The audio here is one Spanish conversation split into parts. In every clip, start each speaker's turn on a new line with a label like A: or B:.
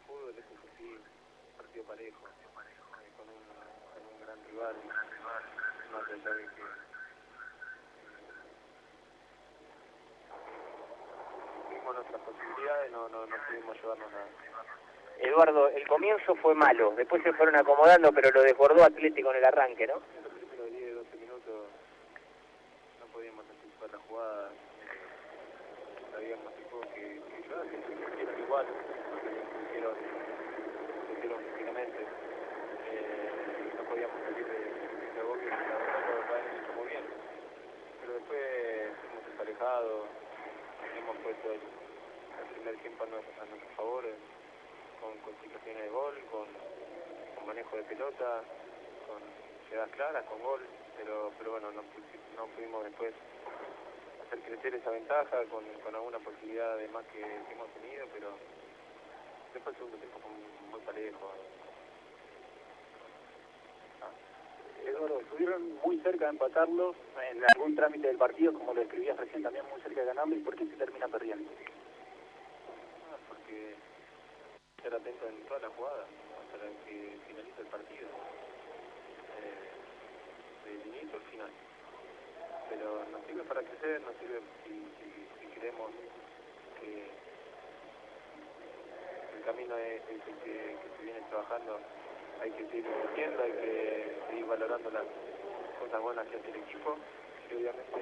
A: fútbol, este fue sí, un partido parejo, con un gran rival, más allá de que tuvimos nuestras posibilidades, no pudimos llevarnos nada.
B: Eduardo, el comienzo fue malo, después se fueron acomodando, pero lo desbordó Atlético en el arranque, ¿no?
A: En los primeros 10, 12 minutos no podíamos anticipar la jugada, sabíamos que hicieron igual, porque lo hicieron físicamente, no podíamos salir de agobio, la verdad lo han hecho muy bien, pero después hemos emparejado, hemos puesto el primer tiempo a nuestro favor, con situaciones de gol, con manejo de pelota, con llegadas claras, con gol, pero bueno, no pudimos después hacer crecer esa ventaja con alguna posibilidad de más que hemos tenido, pero después el segundo tiempo fue muy parejo.
C: Eduardo, estuvieron muy cerca de empatarlo en algún trámite del partido, como lo escribías recién, también muy cerca de ganarlo, ¿y por qué se termina perdiendo?
A: Porque estar atento en toda la jugada hasta que finaliza el partido, del inicio al final. Pero nos sirve para crecer, nos sirve si queremos que el camino es el que se viene trabajando, hay que seguir creciendo, hay que seguir valorando las cosas buenas que hace el equipo y obviamente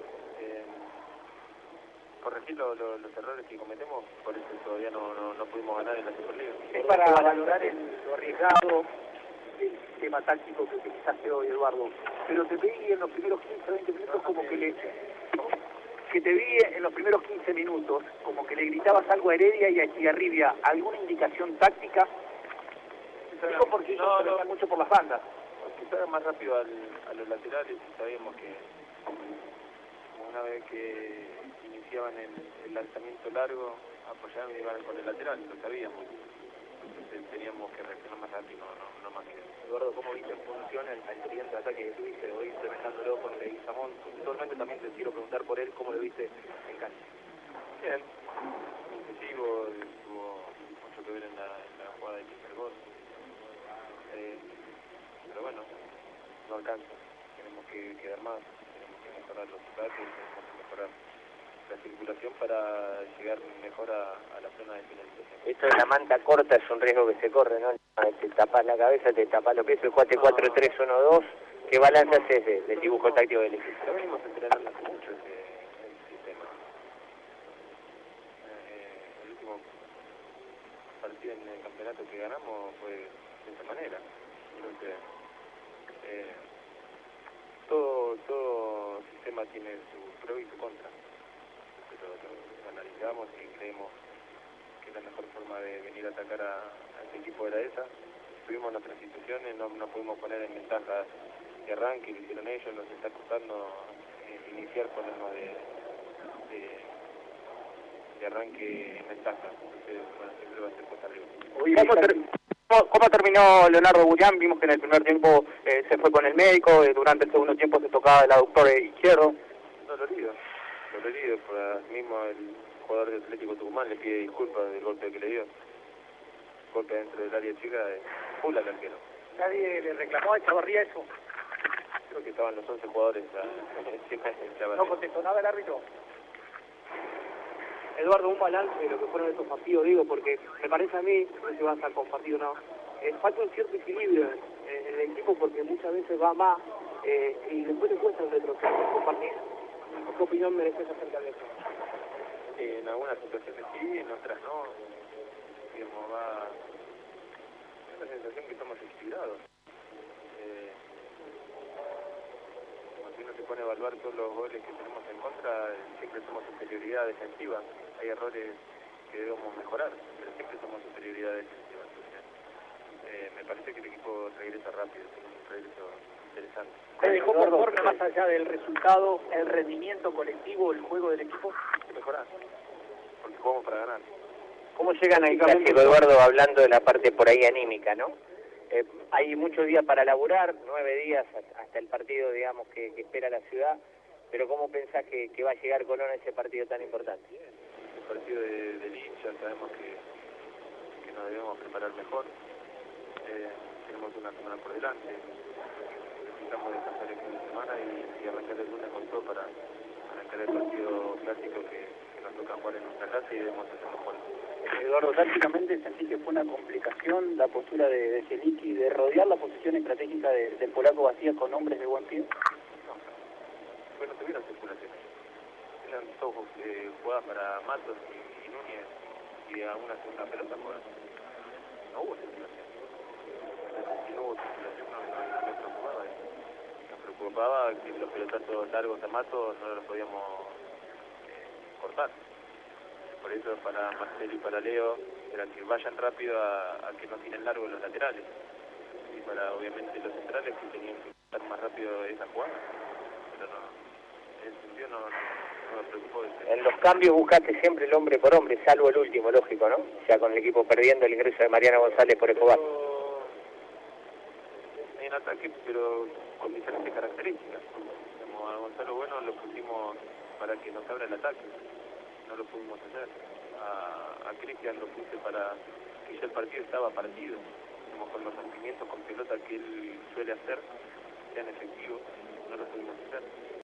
A: corregir los errores que cometemos, por eso todavía no pudimos ganar en la Superliga.
C: Es para valorar lo arriesgado, el tema táctico que utilizaste hoy, Eduardo, pero te vi en los primeros 15, 20 minutos como que te vi en los primeros 15 minutos como que le gritabas algo a Heredia y a Echegarribia, ¿alguna indicación táctica? Digo porque no mucho por las bandas.
A: Que salga más rápido a los laterales y sabíamos que una vez que iniciaban el lanzamiento largo, apoyaban y iban con el lateral, lo sabíamos. Entonces teníamos que reaccionar más rápido, no más que...
C: Eduardo, ¿cómo viste en función el tridente de ataque que tuviste hoy implementándolo con Leguizamón? Puntualmente también te quiero preguntar por él, ¿cómo lo viste en cancha?
A: Bien, incisivo, tuvo mucho que ver en la jugada del primer gol. Pero bueno, no alcanza, tenemos que dar más, tenemos que mejorar los ataques, tenemos que mejorar la circulación para llegar mejor a la zona de finalización.
B: Esto de la manta corta es un riesgo que se corre, ¿no? Te tapas la cabeza, te tapas los pies, el 4-4-3-1-2, ¿qué balance haces del dibujo táctico del equipo?
A: Lo venimos entrenando hace mucho ese sistema. El último partido en el campeonato que ganamos fue de esa manera. Entonces, todo sistema tiene su pro y su contra. Pero lo analizamos y creemos que la mejor forma de venir a atacar a este equipo era esa. Tuvimos nuestras situaciones, no pudimos poner en ventaja de arranque, lo hicieron ellos, nos está costando iniciar ponernos de arranque en ventaja. Entonces, bueno, siempre va a ser cuesta arriba.
C: ¿Cómo terminó Leonardo Bullán? Vimos que en el primer tiempo se fue con el médico, durante el segundo tiempo se tocaba el aductor izquierdo.
A: Dolorido, por ahí mismo el jugador de Atlético Tucumán le pide disculpas del golpe que le dio. Golpe dentro del área chica de full al arquero.
C: ¿Nadie le reclamó a Echevarría eso?
A: Creo que estaban los 11 jugadores encima de Echevarría.
C: ¿No contestó nada el árbitro? Eduardo, un balance de lo que fueron estos partidos, digo, porque me parece a mí, no sé si vas a compartir o no, falta un cierto equilibrio en el equipo porque muchas veces va más y después te cuesta el retroceso. Compartir. ¿Qué opinión mereces acerca de eso?
A: En algunas situaciones sí, en otras no. Digamos, va la sensación que estamos inspirados. Cuando uno se pone a evaluar todos los goles que tenemos en contra, siempre somos superioridad defensiva. Hay errores que debemos mejorar, pero siempre somos superioridad defensiva. Entonces, me parece que el equipo regresa rápido, tiene un regreso interesante.
C: ¿Te dejó conforme más allá del resultado, el rendimiento colectivo, el juego del equipo?
A: Hay que mejorar, porque jugamos para ganar.
B: ¿Cómo llegan al clásico, Eduardo, hablando de la parte por ahí anímica, ¿no? Hay muchos días para laburar, 9 días hasta el partido, digamos, que espera la ciudad, pero ¿cómo pensás que va a llegar Colón a ese partido tan importante?
A: El partido del hincha, sabemos que nos debemos podamos preparar mejor. Tenemos una semana por delante, necesitamos descansar el fin de semana y arrancar el lunes con todo para arrancar el partido clásico que nos toca jugar en nuestra casa y debemos hacerlo mejor.
C: Eduardo, tácticamente sentí que fue una complicación la postura de Zielinski de rodear la posición estratégica del polaco Vacía con hombres de buen pie.
A: No, bueno, tuvieron circulaciones. Eran todos jugadas para Matos y Núñez y a una segunda pelota jugada. No hubo circulación. Si no hubo circulación, no preocupaba. Nos preocupaba que los pelotazos largos de Matos no los podíamos cortar. Por eso para Marcelo y para Leo era que vayan rápido a que no tiren largo los laterales. Y para obviamente los centrales que tenían que estar más rápido esa jugada. Pero no, en ese sentido no me preocupó.
B: En los cambios buscaste siempre el hombre por hombre, salvo el último, lógico, ¿no? Ya con el equipo perdiendo el ingreso de Mariano González por Escobar.
A: En ataque, pero con diferentes características. Como a Gonzalo Bueno lo pusimos para que nos abra el ataque. No lo pudimos hacer. A Cristian lo puse para que ya el partido estaba partido. Como con los rompimientos con pelota que él suele hacer, sean efectivos, no lo pudimos hacer.